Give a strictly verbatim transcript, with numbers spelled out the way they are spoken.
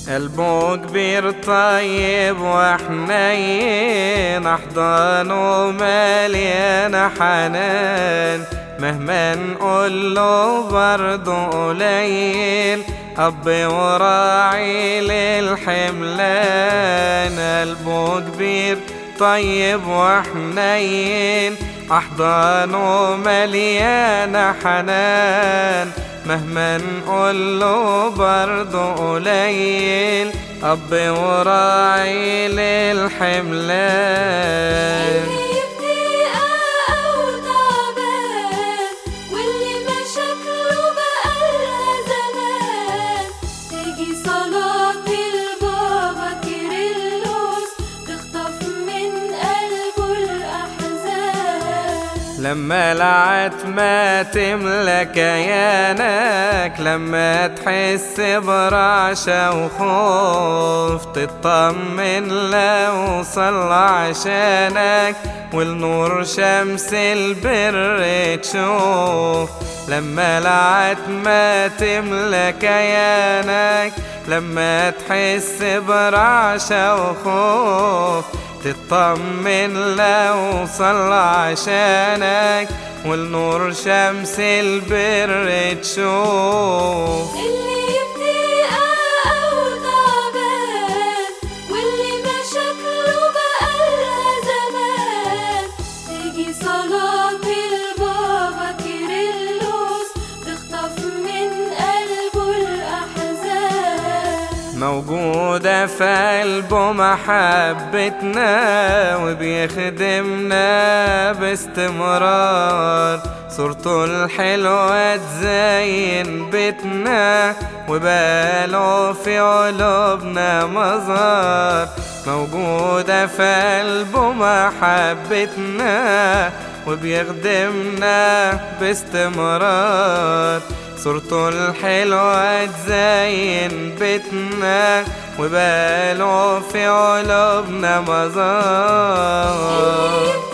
قلبه كبير طيب وحنين، أحضانه مليانة حنان، مهما نقوله برضه قليل، أب وراعي للحملان. قلبه كبير طيب وحنين، أحضانه مليانة حنان، مهما نقوله برضه قليل، أب وراعي للحملان. لما العتمة تملى كيانك، لما تحس برعشة وخوف، تطمن لو صلى عشانك، والنور شمس البر تشوف. لما العتمة تملى كيانك، لما تحس برعشة وخوف، تطمن لو صلى عشانك، والنور شمس البر تشوف. اللي يبتقى أو تعبان، واللي مشاكله بقالها زمان، تيجي صلاة البابا كيرلس تخطف من قلبه الأحزان. موجودة في قلبه محبتنا، وبيخدمنا باستمرار، صورته الحلوة تزين بيتنا، وبقاله في قلوبنا مزار. موجودة في قلبه محبتنا، وبيخدمنا باستمرار، صورته الحلوة تزين بيتنا، وبقاله في قلوبنا مزار.